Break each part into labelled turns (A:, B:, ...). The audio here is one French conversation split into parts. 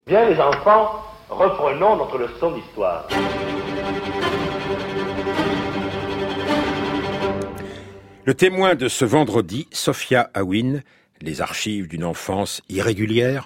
A: Bien les enfants, reprenons notre leçon d'histoire.
B: Le témoin de ce vendredi, Sophia Aouine, les archives d'une enfance irrégulière.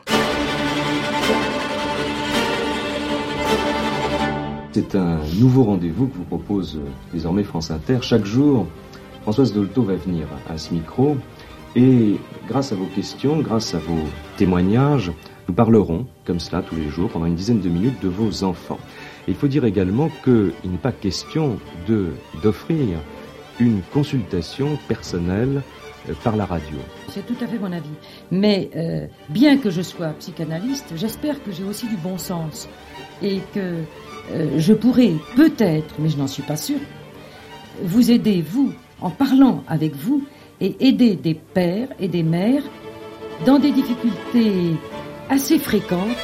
C: C'est un nouveau rendez-vous que vous propose désormais France Inter. Chaque jour, Françoise Dolto va venir à ce micro et grâce à vos questions, grâce à vos témoignages, nous parlerons comme cela tous les jours pendant une dizaine de minutes de vos enfants. Et il faut dire également qu'il n'est pas question d'offrir une consultation personnelle par la radio.
D: C'est tout à fait mon avis. Mais bien que je sois psychanalyste, j'espère que j'ai aussi du bon sens et que je pourrais peut-être, mais je n'en suis pas sûre, vous aider, vous, en parlant avec vous et aider des pères et des mères dans des difficultés assez fréquentes.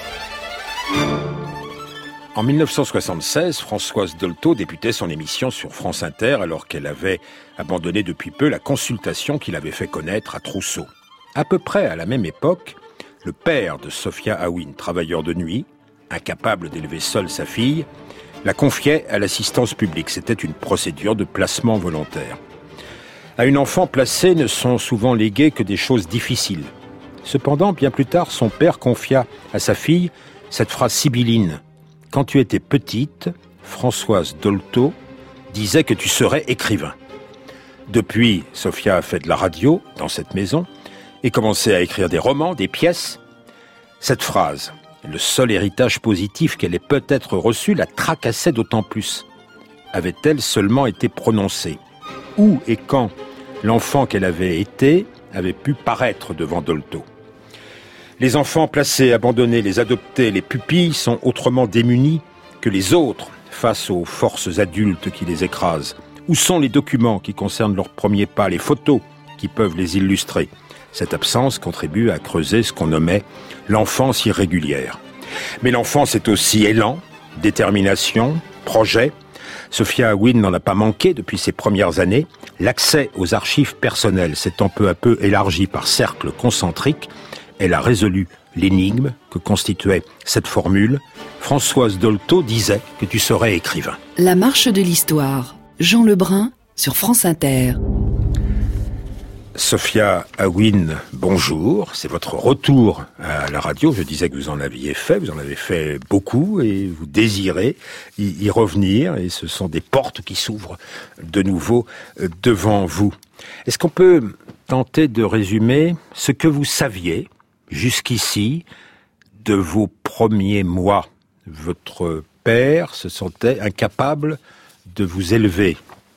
B: En 1976, Françoise Dolto débutait son émission sur France Inter alors qu'elle avait abandonné depuis peu la consultation qu'il avait fait connaître à Trousseau. À peu près à la même époque, le père de Sophia Aouine, travailleur de nuit, incapable d'élever seul sa fille, la confiait à l'assistance publique. C'était une procédure de placement volontaire. À une enfant placée ne sont souvent léguées que des choses difficiles. Cependant, bien plus tard, son père confia à sa fille cette phrase sibylline. « Quand tu étais petite, Françoise Dolto disait que tu serais écrivain. » Depuis, Sophia a fait de la radio dans cette maison et commencé à écrire des romans, des pièces. Cette phrase, le seul héritage positif qu'elle ait peut-être reçu, la tracassait d'autant plus. Avait-elle seulement été prononcée ? Où et quand l'enfant qu'elle avait été avait pu paraître devant Dolto ? Les enfants placés, abandonnés, les adoptés, les pupilles sont autrement démunis que les autres face aux forces adultes qui les écrasent. Où sont les documents qui concernent leurs premiers pas, les photos qui peuvent les illustrer ? Cette absence contribue à creuser ce qu'on nommait l'enfance irrégulière. Mais l'enfance est aussi élan, détermination, projet. Sophia Aouine n'en a pas manqué depuis ses premières années. L'accès aux archives personnelles s'étant peu à peu élargi par cercles concentriques, elle a résolu l'énigme que constituait cette formule. Françoise Dolto disait que tu serais écrivain.
E: La marche de l'histoire. Jean Lebrun sur France Inter.
B: Sophia Aouine, bonjour. C'est votre retour à la radio. Je disais que vous en aviez fait. Vous en avez fait beaucoup et vous désirez y revenir. Et ce sont des portes qui s'ouvrent de nouveau devant vous. Est-ce qu'on peut tenter de résumer ce que vous saviez jusqu'ici de vos premiers mois? Votre père se sentait incapable de vous élever.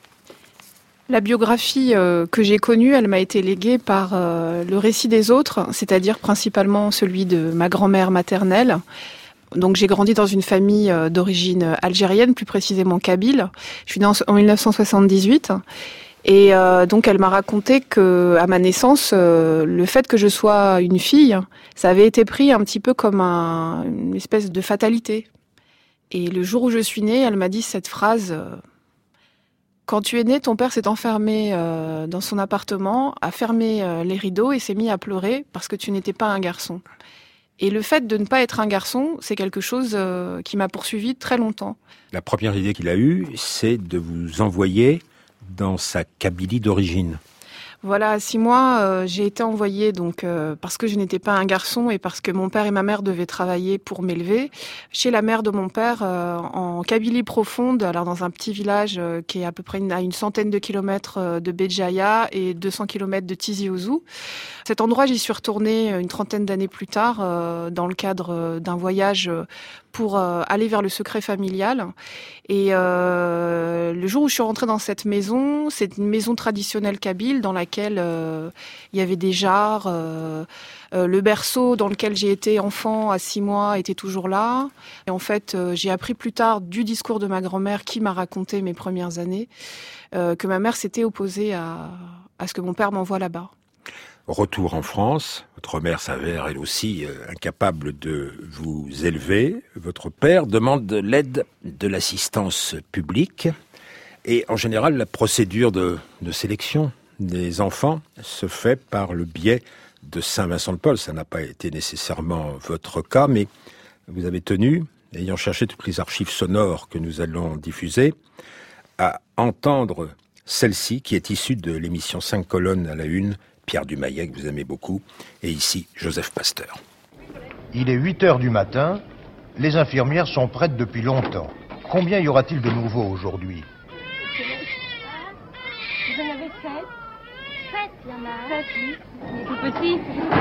F: La biographie que j'ai connue, elle m'a été léguée par le récit des autres, c'est-à-dire principalement celui de ma grand-mère maternelle. Donc j'ai grandi dans une famille d'origine algérienne, plus précisément kabyle. Je suis née en 1978. Et donc elle m'a raconté que à ma naissance, le fait que je sois une fille, ça avait été pris un petit peu comme une espèce de fatalité. Et le jour où je suis née, elle m'a dit cette phrase... Quand tu es né, ton père s'est enfermé dans son appartement, a fermé les rideaux et s'est mis à pleurer parce que tu n'étais pas un garçon. Et le fait de ne pas être un garçon, c'est quelque chose qui m'a poursuivi très longtemps.
B: La première idée qu'il a eue, c'est de vous envoyer dans sa Kabylie d'origine.
F: Voilà, à 6 mois, j'ai été envoyée donc parce que je n'étais pas un garçon et parce que mon père et ma mère devaient travailler pour m'élever, chez la mère de mon père en Kabylie profonde, alors dans un petit village qui est à peu près à une centaine de kilomètres de Béjaïa et 200 kilomètres de Tizi Ouzou. Cet endroit, j'y suis retournée une trentaine d'années plus tard dans le cadre d'un voyage pour aller vers le secret familial. Et le jour où je suis rentrée dans cette maison, c'est une maison traditionnelle kabyle dans laquelle il y avait des jarres. Le berceau dans lequel j'ai été enfant à 6 mois était toujours là. Et en fait, j'ai appris plus tard du discours de ma grand-mère qui m'a raconté mes premières années que ma mère s'était opposée à ce que mon père m'envoie là-bas.
B: Retour en France, votre mère s'avère elle aussi incapable de vous élever. Votre père demande l'aide de l'assistance publique. Et en général, la procédure de sélection des enfants se fait par le biais de Saint-Vincent-de-Paul. Ça n'a pas été nécessairement votre cas, mais vous avez tenu, ayant cherché toutes les archives sonores que nous allons diffuser, à entendre celle-ci qui est issue de l'émission 5 colonnes à la une, Pierre Dumayet, que vous aimez beaucoup, et ici Joseph Pasteur.
G: Il est 8h du matin, les infirmières sont prêtes depuis longtemps. Combien y aura-t-il de nouveaux aujourd'hui?
H: Vous en avez 7? 7, il y en a 7, oui. Il est tout petit.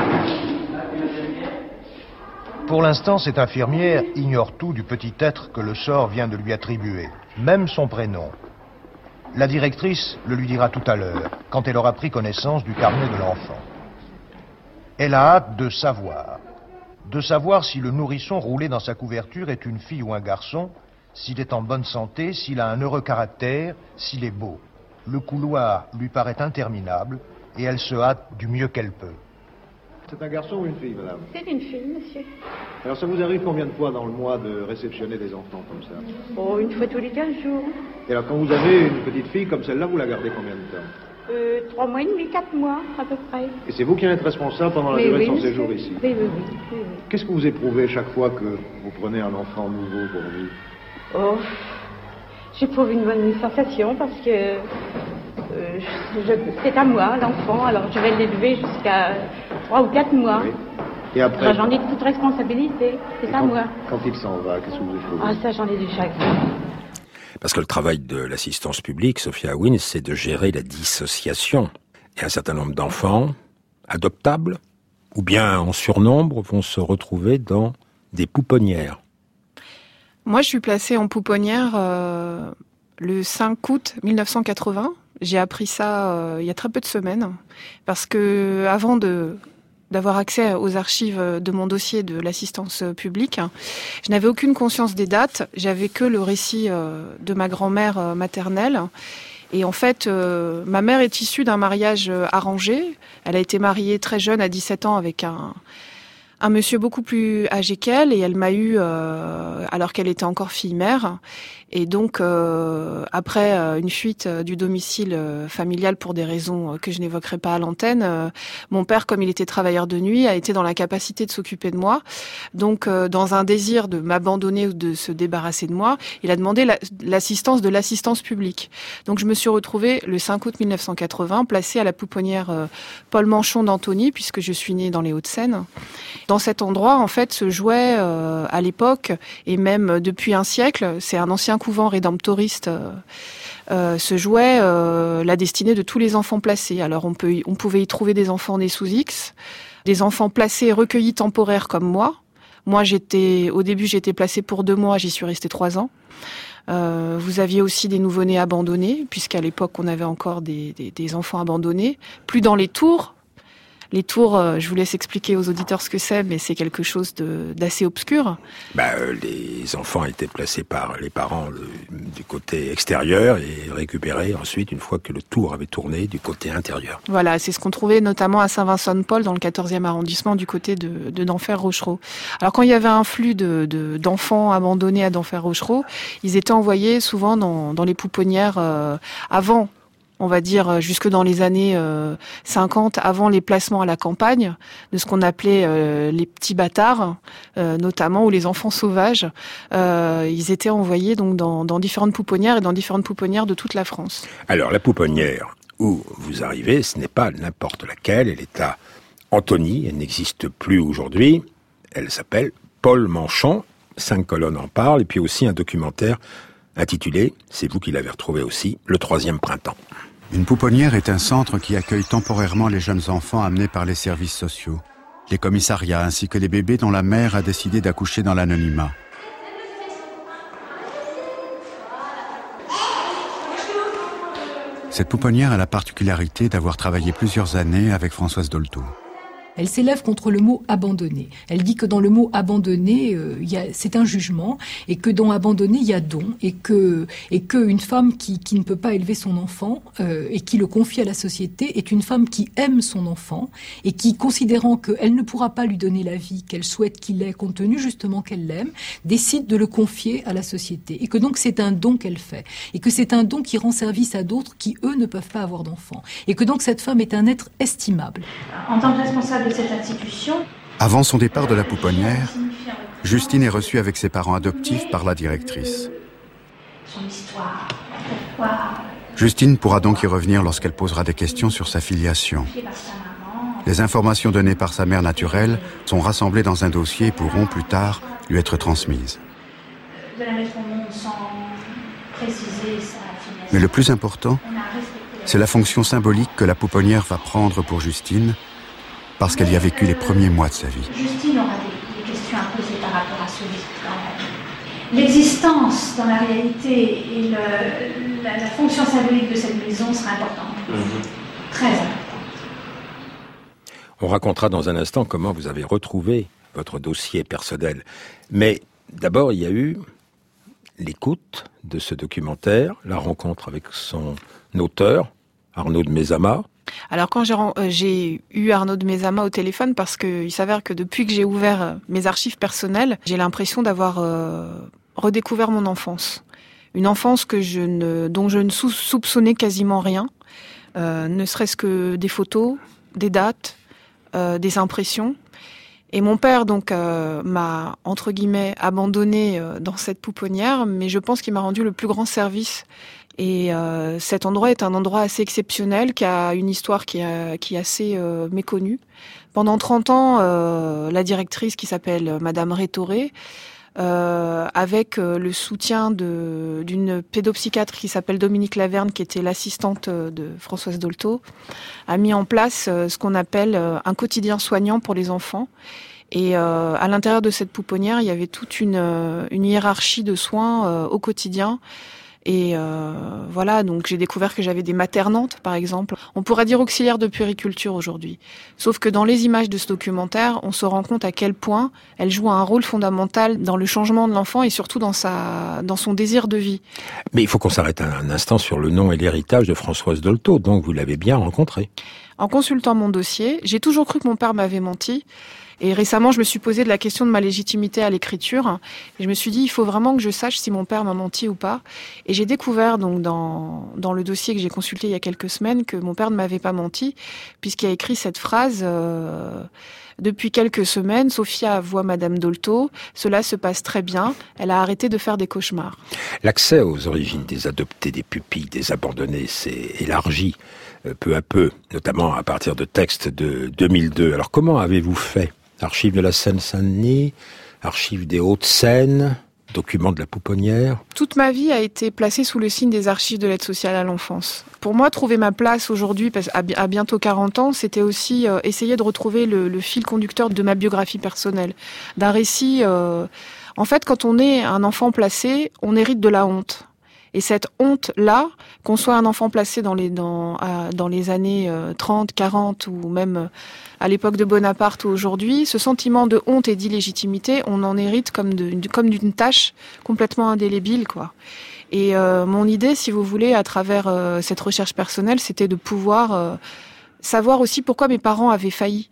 G: Pour l'instant, cette infirmière ignore tout du petit être que le sort vient de lui attribuer, même son prénom. La directrice le lui dira tout à l'heure, quand elle aura pris connaissance du carnet de l'enfant. Elle a hâte de savoir si le nourrisson roulé dans sa couverture est une fille ou un garçon, s'il est en bonne santé, s'il a un heureux caractère, s'il est beau. Le couloir lui paraît interminable et elle se hâte du mieux qu'elle peut.
I: C'est un garçon ou une fille, madame?
H: C'est une fille, monsieur.
I: Alors ça vous arrive combien de fois dans le mois de réceptionner des enfants comme ça?
H: Oh, une fois tous les 15 jours.
I: Et alors quand vous avez une petite fille comme celle-là, vous la gardez combien de temps?
H: 3 mois et demi, 4 mois, à peu près.
I: Et c'est vous qui en êtes responsable pendant la durée de son séjour ici?
H: Oui.
I: Qu'est-ce que vous éprouvez chaque fois que vous prenez un enfant nouveau pour vous?
H: Oh, j'éprouve une bonne sensation parce que c'est à moi, l'enfant, alors je vais l'élever jusqu'à 3 ou 4 mois.
I: Oui. Et après,
H: j'en ai toute responsabilité, c'est à moi.
I: Quand il s'en va, qu'est-ce que vous éprouvez?
H: Ah, ça, j'en ai du chagrin.
B: Parce que le travail de l'assistance publique, Sophia Wins, c'est de gérer la dissociation. Et un certain nombre d'enfants adoptables, ou bien en surnombre, vont se retrouver dans des pouponnières.
F: Moi, je suis placée en pouponnière le 5 août 1980. J'ai appris ça il y a très peu de semaines, parce que avant d'avoir accès aux archives de mon dossier de l'assistance publique, je n'avais aucune conscience des dates. J'avais que le récit de ma grand-mère maternelle. Et en fait, ma mère est issue d'un mariage arrangé. Elle a été mariée très jeune, à 17 ans, avec un monsieur beaucoup plus âgé qu'elle, et elle m'a eu alors qu'elle était encore fille-mère. Et donc, après une fuite du domicile familial pour des raisons que je n'évoquerai pas à l'antenne, mon père, comme il était travailleur de nuit, a été dans l'incapacité de s'occuper de moi. Donc, dans un désir de m'abandonner ou de se débarrasser de moi, il a demandé l'assistance de l'assistance publique. Donc, je me suis retrouvée le 5 août 1980, placée à la pouponnière Paul Manchon d'Antony, puisque je suis née dans les Hauts-de-Seine. Dans cet endroit, en fait, se jouait à l'époque, et même depuis un siècle, c'est un ancien couvent rédemptoriste, se jouait la destinée de tous les enfants placés. Alors on pouvait y trouver des enfants nés sous X, des enfants placés et recueillis temporaires comme moi. Moi, au début, j'étais placée pour 2 mois, j'y suis restée 3 ans. Vous aviez aussi des nouveau-nés abandonnés, puisqu'à l'époque, on avait encore des enfants abandonnés, plus dans les tours. Les tours, je vous laisse expliquer aux auditeurs ce que c'est, mais c'est quelque chose d'assez obscur.
B: Les enfants étaient placés par les parents du côté extérieur et récupérés ensuite, une fois que le tour avait tourné, du côté intérieur.
F: Voilà, c'est ce qu'on trouvait notamment à Saint-Vincent-de-Paul, dans le 14e arrondissement, du côté de d'Enfer-Rochereau. Alors quand il y avait un flux d'enfants abandonnés à d'Enfer-Rochereau, ils étaient envoyés souvent dans les pouponnières avant, on va dire jusque dans les années 50, avant les placements à la campagne, de ce qu'on appelait les petits bâtards, notamment, ou les enfants sauvages. Ils étaient envoyés donc dans différentes pouponnières, et dans différentes pouponnières de toute la France.
B: Alors, la pouponnière où vous arrivez, ce n'est pas n'importe laquelle, elle est à Antony, elle n'existe plus aujourd'hui, elle s'appelle Paul Manchon, 5 colonnes en parlent, et puis aussi un documentaire intitulé, c'est vous qui l'avez retrouvé aussi, Le 3e printemps.
J: Une pouponnière est un centre qui accueille temporairement les jeunes enfants amenés par les services sociaux, les commissariats ainsi que les bébés dont la mère a décidé d'accoucher dans l'anonymat. Cette pouponnière a la particularité d'avoir travaillé plusieurs années avec Françoise Dolto.
K: Elle s'élève contre le mot « abandonner ». Elle dit que dans le mot « abandonner », c'est un jugement, et que dans « abandonner », il y a don, et que une femme qui ne peut pas élever son enfant et qui le confie à la société est une femme qui aime son enfant et qui, considérant qu'elle ne pourra pas lui donner la vie qu'elle souhaite qu'il ait, compte tenu justement qu'elle l'aime, décide de le confier à la société. Et que donc c'est un don qu'elle fait, et que c'est un don qui rend service à d'autres qui, eux, ne peuvent pas avoir d'enfants. Et que donc cette femme est un être estimable.
L: En tant que responsable de cette institution,
J: avant son départ de la pouponnière, Justine est reçue avec ses parents adoptifs par la directrice.
L: Son histoire, pourquoi...
J: Justine pourra donc y revenir lorsqu'elle posera des questions sur sa filiation. Les informations données par sa mère naturelle sont rassemblées dans un dossier et pourront plus tard lui être transmises.
L: De la mettre au monde sans préciser sa filiation.
J: Mais le plus important, c'est la fonction symbolique que la pouponnière va prendre pour Justine, parce qu'elle y a vécu les premiers mois de sa vie.
L: Justine aura des questions à poser par rapport à ce livre. L'existence dans la réalité et la fonction symbolique de cette maison sera importante. Très importante.
B: On racontera dans un instant comment vous avez retrouvé votre dossier personnel. Mais d'abord, il y a eu l'écoute de ce documentaire, la rencontre avec son auteur, Arnaud de Mesama.
F: Alors quand j'ai eu Arnaud de Mesama au téléphone, parce qu'il s'avère que depuis que j'ai ouvert mes archives personnelles, j'ai l'impression d'avoir redécouvert mon enfance. Une enfance dont je ne soupçonnais quasiment rien, ne serait-ce que des photos, des dates, des impressions. Et mon père donc m'a entre guillemets abandonné dans cette pouponnière, mais je pense qu'il m'a rendu le plus grand service. Et cet endroit est un endroit assez exceptionnel, qui a une histoire qui est assez méconnue. Pendant 30 ans, la directrice, qui s'appelle Madame Rétoré, avec le soutien d'une pédopsychiatre qui s'appelle Dominique Laverne, qui était l'assistante de Françoise Dolto, a mis en place ce qu'on appelle un quotidien soignant pour les enfants. Et à l'intérieur de cette pouponnière, il y avait toute une hiérarchie de soins au quotidien. Et voilà, donc j'ai découvert que j'avais des maternantes, par exemple. On pourrait dire auxiliaires de puériculture aujourd'hui. Sauf que dans les images de ce documentaire, on se rend compte à quel point elle joue un rôle fondamental dans le changement de l'enfant et surtout dans son désir de vie.
B: Mais il faut qu'on s'arrête un instant sur le nom et l'héritage de Françoise Dolto, donc vous l'avez bien rencontrée.
F: En consultant mon dossier, j'ai toujours cru que mon père m'avait menti. Et récemment, je me suis posé de la question de ma légitimité à l'écriture. Et je me suis dit, il faut vraiment que je sache si mon père m'a menti ou pas. Et j'ai découvert donc dans le dossier que j'ai consulté il y a quelques semaines que mon père ne m'avait pas menti, puisqu'il a écrit cette phrase depuis quelques semaines, Sophia voit Madame Dolto, cela se passe très bien, elle a arrêté de faire des cauchemars.
B: L'accès aux origines des adoptés, des pupilles, des abandonnés s'est élargi peu à peu, notamment à partir de textes de 2002. Alors comment avez-vous fait ? Archives de la Seine-Saint-Denis, archives des Hauts-de-Seine, documents de la pouponnière.
F: Toute ma vie a été placée sous le signe des archives de l'aide sociale à l'enfance. Pour moi, trouver ma place aujourd'hui, à bientôt 40 ans, c'était aussi essayer de retrouver le fil conducteur de ma biographie personnelle. D'un récit... En fait, quand on est un enfant placé, on hérite de la honte. Et cette honte-là, qu'on soit un enfant placé dans les années 30, 40 ou même à l'époque de Bonaparte ou aujourd'hui, ce sentiment de honte et d'illégitimité, on en hérite comme d'une tâche complètement indélébile, quoi. Et mon idée, si vous voulez, à travers cette recherche personnelle, c'était de pouvoir savoir aussi pourquoi mes parents avaient failli.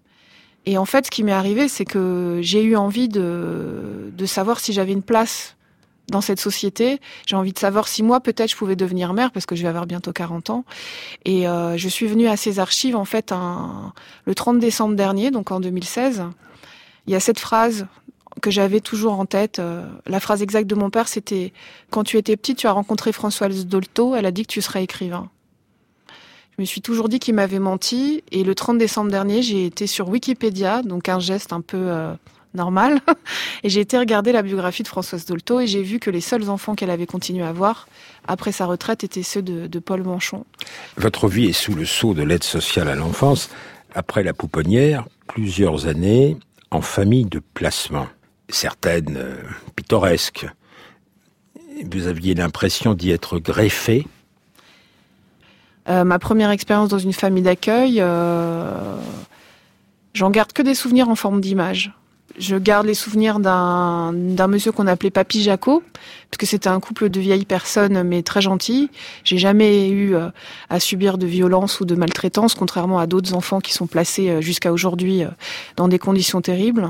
F: Et en fait, ce qui m'est arrivé, c'est que j'ai eu envie de savoir si j'avais une place dans cette société. J'ai envie de savoir si moi, peut-être, je pouvais devenir mère, parce que je vais avoir bientôt 40 ans. Et je suis venue à ces archives, en fait, le 30 décembre dernier, donc en 2016. Il y a cette phrase que j'avais toujours en tête. La phrase exacte de mon père, c'était « Quand tu étais petite, tu as rencontré Françoise Dolto, elle a dit que tu serais écrivain ». Je me suis toujours dit qu'il m'avait menti. Et le 30 décembre dernier, j'ai été sur Wikipédia, donc un geste un peu... normal, et j'ai été regarder la biographie de Françoise Dolto et j'ai vu que les seuls enfants qu'elle avait continué à avoir après sa retraite étaient ceux de Paul Manchon.
B: Votre vie est sous le sceau de l'aide sociale à l'enfance. Après la pouponnière, plusieurs années en famille de placement, certaines pittoresques. Vous aviez l'impression d'y être greffé.
F: Ma première expérience dans une famille d'accueil, j'en garde que des souvenirs en forme d'image. Je garde les souvenirs d'un monsieur qu'on appelait Papy Jacot, parce que c'était un couple de vieilles personnes, mais très gentils. J'ai jamais eu à subir de violence ou de maltraitance, contrairement à d'autres enfants qui sont placés jusqu'à aujourd'hui dans des conditions terribles.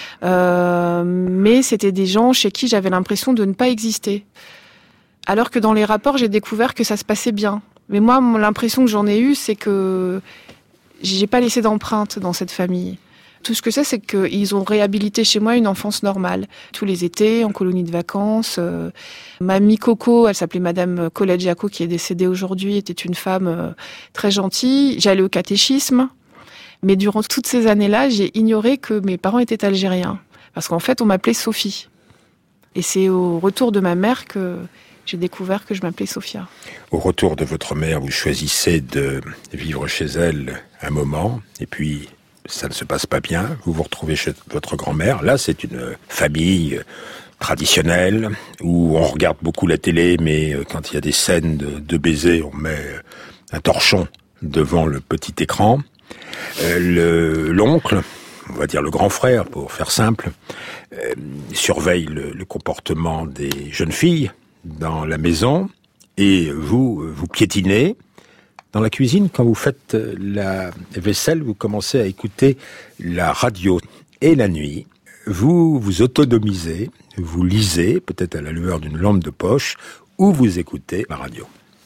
F: Mais c'était des gens chez qui j'avais l'impression de ne pas exister. Alors que dans les rapports, j'ai découvert que ça se passait bien. Mais moi, l'impression que j'en ai eue, c'est que j'ai pas laissé d'empreinte dans cette famille. Tout ce que c'est qu'ils ont réhabilité chez moi une enfance normale. Tous les étés, en colonie de vacances. Mamie Coco, elle s'appelait Madame Colette Jacot, qui est décédée aujourd'hui, était une femme très gentille. J'allais au catéchisme. Mais durant toutes ces années-là, j'ai ignoré que mes parents étaient algériens. Parce qu'en fait, on m'appelait Sophie. Et c'est au retour de ma mère que j'ai découvert que je m'appelais Sophia.
B: Au retour de votre mère, vous choisissez de vivre chez elle un moment, et puis ça ne se passe pas bien. Vous vous retrouvez chez votre grand-mère. Là, c'est une famille traditionnelle, où on regarde beaucoup la télé, mais quand il y a des scènes de baisers, on met un torchon devant le petit écran. L'oncle, on va dire le grand frère, pour faire simple, surveille le comportement des jeunes filles dans la maison, et vous piétinez dans la cuisine. Quand vous faites la vaisselle, vous commencez à écouter la radio. Et la nuit, vous vous autonomisez, vous lisez, peut-être à la lueur d'une lampe de poche, ou vous écoutez la radio.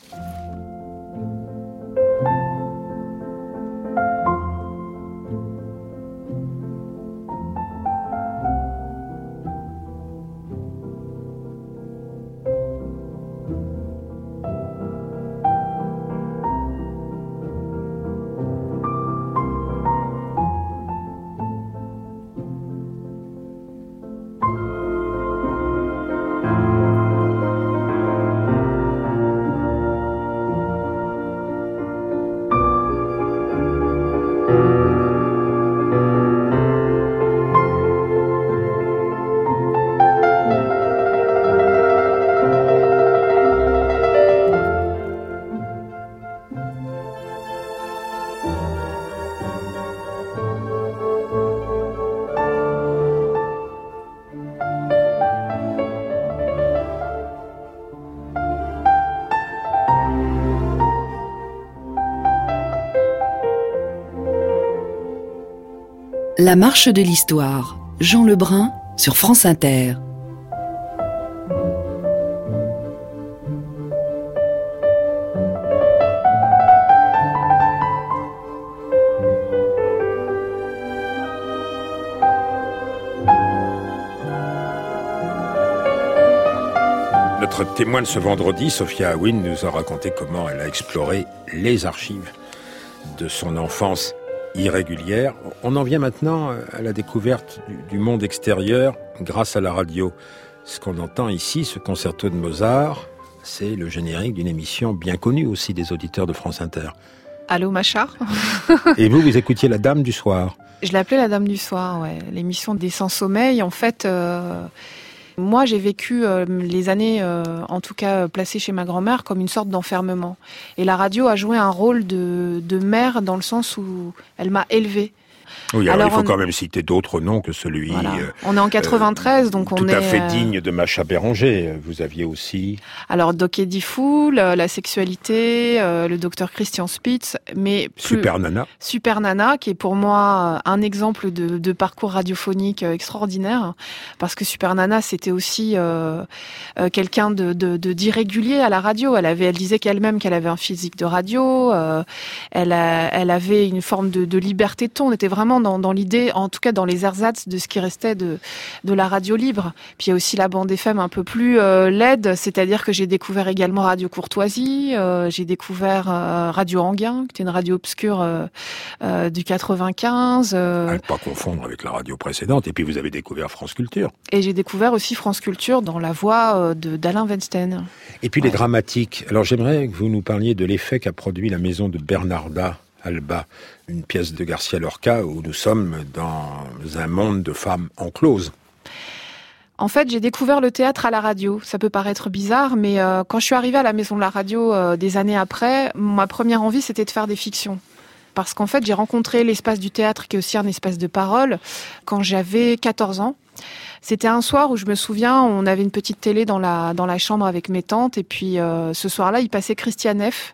E: La marche de l'histoire, Jean Lebrun sur France Inter.
B: Notre témoin de ce vendredi, Sophia Aouine, nous a raconté comment elle a exploré les archives de son enfance irrégulière. On en vient maintenant à la découverte du monde extérieur grâce à la radio. Ce qu'on entend ici, ce concerto de Mozart, c'est le générique d'une émission bien connue aussi des auditeurs de France Inter.
F: Allô Macha.
B: Et vous écoutiez La Dame du Soir.
F: Je l'appelais La Dame du Soir, ouais. L'émission des sans-sommeil, en fait... Moi, j'ai vécu les années, en tout cas placées chez ma grand-mère, comme une sorte d'enfermement. Et la radio a joué un rôle de mère dans le sens où elle m'a élevée.
B: Oui, alors il faut quand même citer d'autres noms que celui...
F: Voilà. On est en 93, donc on est...
B: Tout à fait digne de Macha Béranger. Vous aviez aussi...
F: Alors, Doc Eddie Fool, la sexualité, le docteur Christian Spitz, mais...
B: Super Nana.
F: Super Nana, qui est pour moi un exemple de parcours radiophonique extraordinaire, parce que Super Nana, c'était aussi quelqu'un d'irrégulier à la radio. Elle disait qu'elle-même qu'elle avait un physique de radio, elle avait une forme de liberté de ton. On était vraiment dans l'idée, en tout cas dans les ersatz de ce qui restait de la radio libre. Puis il y a aussi la bande FM un peu plus laide, c'est-à-dire que j'ai découvert également Radio Courtoisie, j'ai découvert Radio Anguin, qui était une radio obscure du 95.
B: À ne pas confondre avec la radio précédente. Et puis vous avez découvert France Culture.
F: Et j'ai découvert aussi France Culture dans la voix d'Alain Weinstein.
B: Et puis les dramatiques. Alors j'aimerais que vous nous parliez de l'effet qu'a produit la maison de Bernarda Alba, une pièce de Garcia Lorca où nous sommes dans un monde de femmes encloses.
F: En fait, j'ai découvert le théâtre à la radio. Ça peut paraître bizarre, mais quand je suis arrivée à la maison de la radio des années après, ma première envie, c'était de faire des fictions. Parce qu'en fait, j'ai rencontré l'espace du théâtre, qui est aussi un espace de parole, quand j'avais 14 ans. C'était un soir où je me souviens, on avait une petite télé dans la chambre avec mes tantes, et puis ce soir-là, il passait Christiane F.,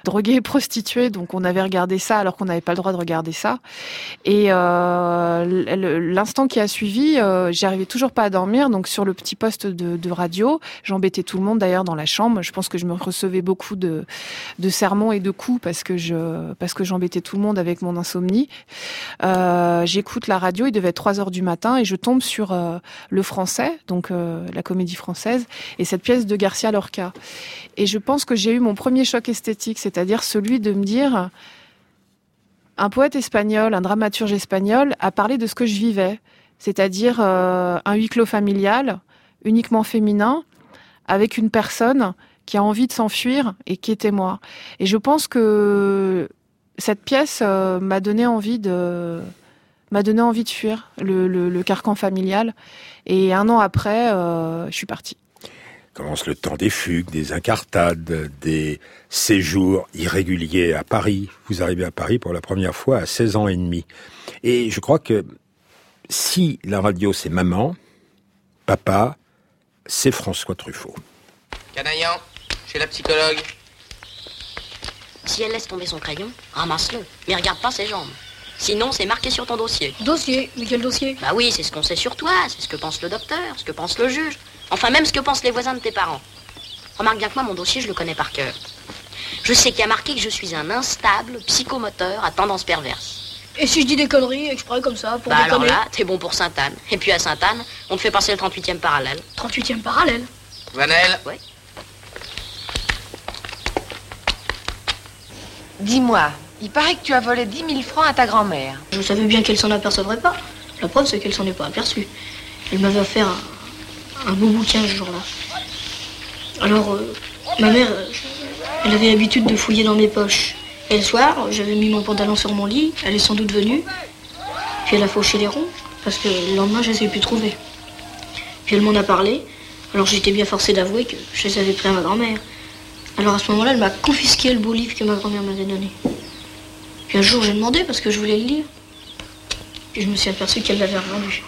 F: drogués et prostitués, donc on avait regardé ça alors qu'on n'avait pas le droit de regarder ça. Et l'instant qui a suivi, j'arrivais toujours pas à dormir, donc sur le petit poste de radio, j'embêtais tout le monde d'ailleurs dans la chambre. Je pense que je me recevais beaucoup de sermons et de coups parce que j'embêtais tout le monde avec mon insomnie. J'écoute la radio, il devait être 3h du matin et je tombe sur Le Français, donc la Comédie Française, et cette pièce de Garcia Lorca. Et je pense que j'ai eu mon premier choc esthétique, c'est-à-dire celui de me dire, un poète espagnol, un dramaturge espagnol a parlé de ce que je vivais, c'est-à-dire un huis clos familial, uniquement féminin, avec une personne qui a envie de s'enfuir et qui était moi. Et je pense que cette pièce m'a donné envie de fuir le carcan familial. Et 1 an après, je suis partie.
B: Commence le temps des fugues, des incartades, des séjours irréguliers à Paris. Vous arrivez à Paris pour la première fois à 16 ans et demi. Et je crois que si la radio c'est maman, papa, c'est François Truffaut.
M: Canaillan, chez la psychologue.
N: Si elle laisse tomber son crayon, ramasse-le. Mais regarde pas ses jambes. Sinon, c'est marqué sur ton dossier.
O: Dossier? Mais quel dossier?
N: Bah oui, c'est ce qu'on sait sur toi, c'est ce que pense le docteur, ce que pense le juge. Enfin, même ce que pensent les voisins de tes parents. Remarque bien que moi, mon dossier, je le connais par cœur. Je sais qu'il y a marqué que je suis un instable psychomoteur à tendance perverse.
O: Et si je dis des conneries exprès comme ça, pour déconner?
N: Alors là, t'es bon pour Sainte-Anne. Et puis à Sainte-Anne, on te fait passer le 38e parallèle.
O: 38e parallèle?
M: Vanel?
N: Ouais.
P: Dis-moi, il paraît que tu as volé 10 000 francs à ta grand-mère.
O: Je savais bien qu'elle s'en apercevrait pas. La preuve, c'est qu'elle s'en est pas aperçue. Elle m'avait offert un beau bouquin ce jour-là. Alors, ma mère, elle avait l'habitude de fouiller dans mes poches. Et le soir, j'avais mis mon pantalon sur mon lit, elle est sans doute venue. Puis elle a fauché les ronds, parce que le lendemain, je les ai pu trouver. Puis elle m'en a parlé, alors j'étais bien forcée d'avouer que je les avais pris à ma grand-mère. Alors à ce moment-là, elle m'a confisqué le beau livre que ma grand-mère m'avait donné. Puis un jour, j'ai demandé parce que je voulais le lire. Puis je me suis aperçue qu'elle l'avait revendu.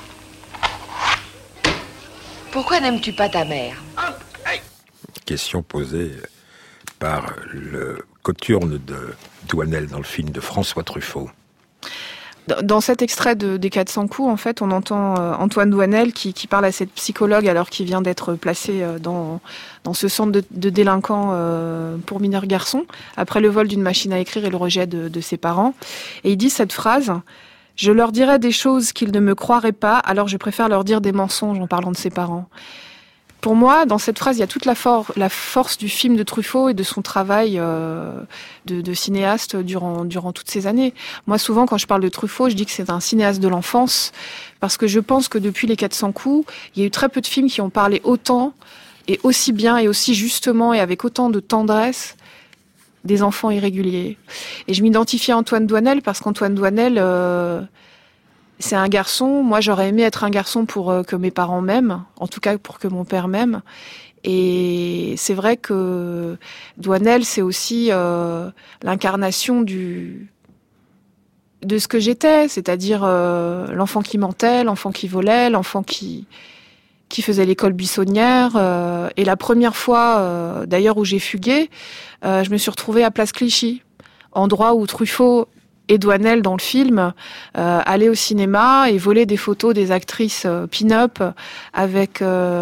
P: Pourquoi n'aimes-tu pas ta mère?
B: Question posée par le coturne de Douanel dans le film de François Truffaut.
F: Dans cet extrait des 400 coups, en fait, on entend Antoine Douanel qui parle à cette psychologue alors qu'il vient d'être placé dans ce centre de délinquants pour mineurs garçons, après le vol d'une machine à écrire et le rejet de ses parents. Et il dit cette phrase: « Je leur dirais des choses qu'ils ne me croiraient pas, alors je préfère leur dire des mensonges en parlant de ses parents. » Pour moi, dans cette phrase, il y a toute la force du film de Truffaut et de son travail de cinéaste durant toutes ces années. Moi, souvent, quand je parle de Truffaut, je dis que c'est un cinéaste de l'enfance, parce que je pense que depuis les 400 coups, il y a eu très peu de films qui ont parlé autant et aussi bien et aussi justement et avec autant de tendresse des enfants irréguliers. Et je m'identifie à Antoine Douanel parce qu'Antoine Douanel, c'est un garçon. Moi, j'aurais aimé être un garçon pour que mes parents m'aiment, en tout cas pour que mon père m'aime. Et c'est vrai que Douanel, c'est aussi l'incarnation de ce que j'étais, c'est-à-dire l'enfant qui mentait, l'enfant qui volait, l'enfant qui faisait l'école buissonnière. Et la première fois, d'ailleurs, où j'ai fugué, je me suis retrouvée à Place Clichy, endroit où Truffaut et Douanel, dans le film, allaient au cinéma et volaient des photos des actrices pin-up avec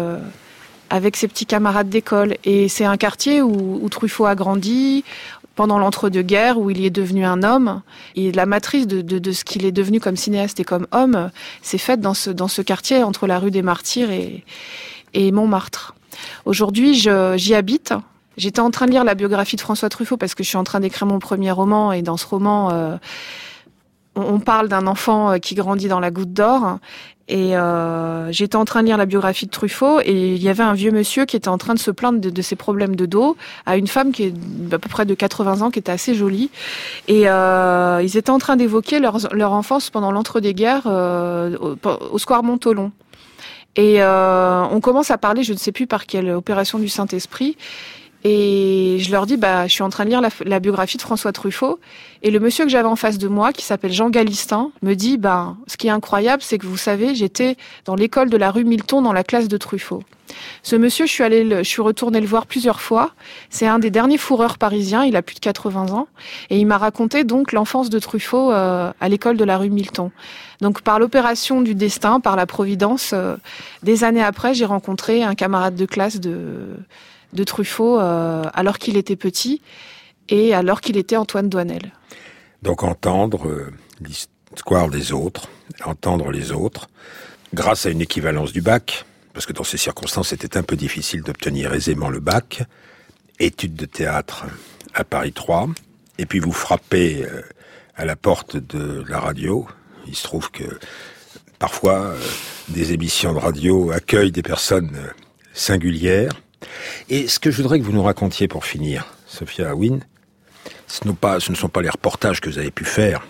F: ses petits camarades d'école. Et c'est un quartier où Truffaut a grandi pendant l'entre-deux-guerres, où il y est devenu un homme. Et la matrice de ce qu'il est devenu comme cinéaste et comme homme s'est faite dans ce quartier entre la rue des Martyrs et Montmartre. Aujourd'hui, j'y habite. J'étais en train de lire la biographie de François Truffaut parce que je suis en train d'écrire mon premier roman, et dans ce roman, on parle d'un enfant qui grandit dans la Goutte d'Or. Et j'étais en train de lire la biographie de Truffaut, et il y avait un vieux monsieur qui était en train de se plaindre de ses problèmes de dos à une femme qui est à peu près de 80 ans, qui était assez jolie. Et ils étaient en train d'évoquer leur enfance pendant l'entre-deux-guerres au square Montholon. Et on commence à parler, je ne sais plus par quelle opération du Saint-Esprit, Et je leur dis, je suis en train de lire la biographie de François Truffaut. Et le monsieur que j'avais en face de moi, qui s'appelle Jean Galistin, me dit, ce qui est incroyable, c'est que vous savez, j'étais dans l'école de la rue Milton, dans la classe de Truffaut. Ce monsieur, je suis retournée le voir plusieurs fois. C'est un des derniers fourreurs parisiens, il a plus de 80 ans. Et il m'a raconté donc l'enfance de Truffaut à l'école de la rue Milton. Donc par l'opération du destin, par la providence, des années après, j'ai rencontré un camarade de classe de Truffaut alors qu'il était petit et alors qu'il était Antoine Doinel.
B: Donc entendre l'histoire des autres, entendre les autres, grâce à une équivalence du bac, parce que dans ces circonstances, c'était un peu difficile d'obtenir aisément le bac, études de théâtre à Paris 3, et puis vous frappez à la porte de la radio. Il se trouve que parfois, des émissions de radio accueillent des personnes singulières. Et ce que je voudrais que vous nous racontiez pour finir, Sophia Aouine, ce ne sont pas les reportages que vous avez pu faire,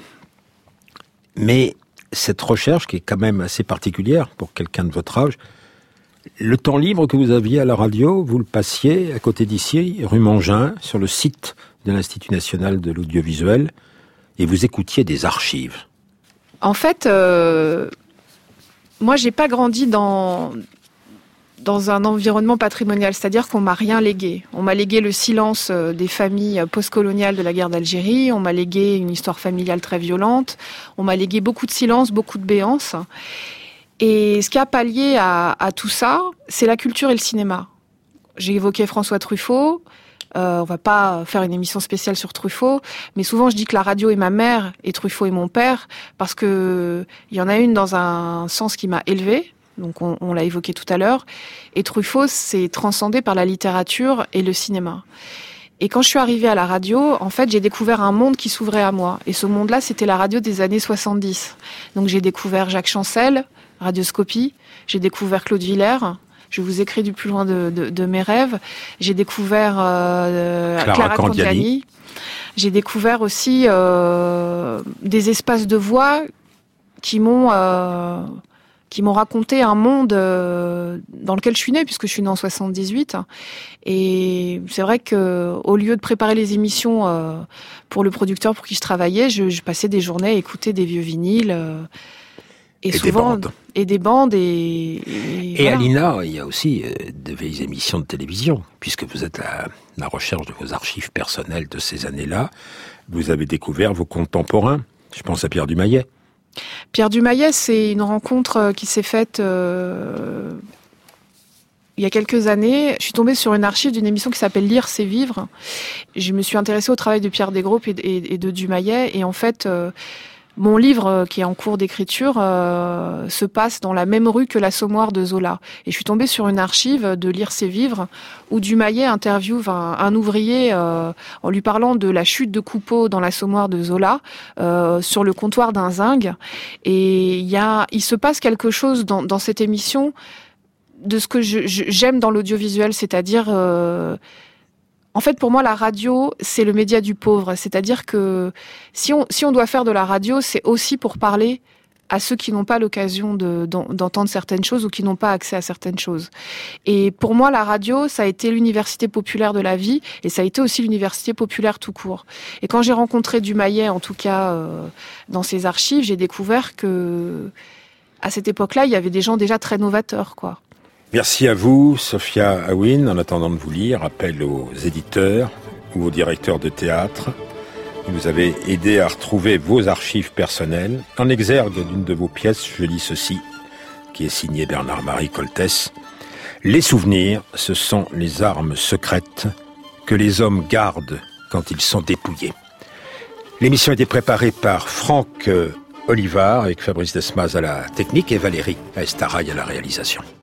B: mais cette recherche qui est quand même assez particulière pour quelqu'un de votre âge. Le temps libre que vous aviez à la radio, vous le passiez à côté d'ici, rue Mangin, sur le site de l'Institut national de l'audiovisuel, et vous écoutiez des archives.
F: En fait, moi, j'ai pas grandi dans un environnement patrimonial, c'est-à-dire qu'on m'a rien légué. On m'a légué le silence des familles postcoloniales de la guerre d'Algérie, on m'a légué une histoire familiale très violente, on m'a légué beaucoup de silence, beaucoup de béance. Et ce qui a pallié à tout ça, c'est la culture et le cinéma. J'ai évoqué François Truffaut. On va pas faire une émission spéciale sur Truffaut, mais souvent je dis que la radio est ma mère et Truffaut est mon père, parce que il y en a une dans un sens qui m'a élevée. Donc on l'a évoqué tout à l'heure. Et Truffaut s'est transcendé par la littérature et le cinéma. Et quand je suis arrivée à la radio, en fait, j'ai découvert un monde qui s'ouvrait à moi. Et ce monde-là, c'était la radio des années 70. Donc j'ai découvert Jacques Chancel, Radioscopie. J'ai découvert Claude Villers. Je vous écris du plus loin de mes rêves. J'ai découvert Clara Condiani. J'ai découvert aussi des espaces de voix qui m'ont raconté un monde dans lequel je suis née, puisque je suis née en 78. Et c'est vrai que au lieu de préparer les émissions pour le producteur pour qui je travaillais, je passais des journées à écouter des vieux vinyles. Et souvent, des bandes. Et
B: voilà. À l'INA, il y a aussi de vieilles émissions de télévision, puisque vous êtes à la recherche de vos archives personnelles de ces années-là. Vous avez découvert vos contemporains. Je pense à Pierre Dumayet.
F: Pierre Dumayet, c'est une rencontre qui s'est faite il y a quelques années. Je suis tombée sur une archive d'une émission qui s'appelle Lire, c'est vivre. Je me suis intéressée au travail de Pierre Desgroupes et de Dumayet. Et en fait, mon livre, qui est en cours d'écriture, se passe dans la même rue que l'Assommoir de Zola. Et je suis tombée sur une archive de Lire, c'est vivre, où Dumayet interviewe un ouvrier en lui parlant de la chute de Coupeau dans l'Assommoir de Zola, sur le comptoir d'un zinc. Et il se passe quelque chose dans cette émission de ce que j'aime dans l'audiovisuel, c'est-à-dire... En fait, pour moi, la radio, c'est le média du pauvre. C'est-à-dire que si on doit faire de la radio, c'est aussi pour parler à ceux qui n'ont pas l'occasion d'entendre certaines choses ou qui n'ont pas accès à certaines choses. Et pour moi, la radio, ça a été l'université populaire de la vie et ça a été aussi l'université populaire tout court. Et quand j'ai rencontré Dumayet, en tout cas dans ses archives, j'ai découvert que à cette époque-là, il y avait des gens déjà très novateurs, quoi.
B: Merci à vous, Sophia Aouine. En attendant de vous lire, appel aux éditeurs ou aux directeurs de théâtre. Vous avez aidé à retrouver vos archives personnelles. En exergue d'une de vos pièces, je lis ceci, qui est signé Bernard-Marie Coltès. Les souvenirs, ce sont les armes secrètes que les hommes gardent quand ils sont dépouillés. L'émission a été préparée par Franck Olivard avec Fabrice Desmas à la technique et Valérie Estaraï à la réalisation.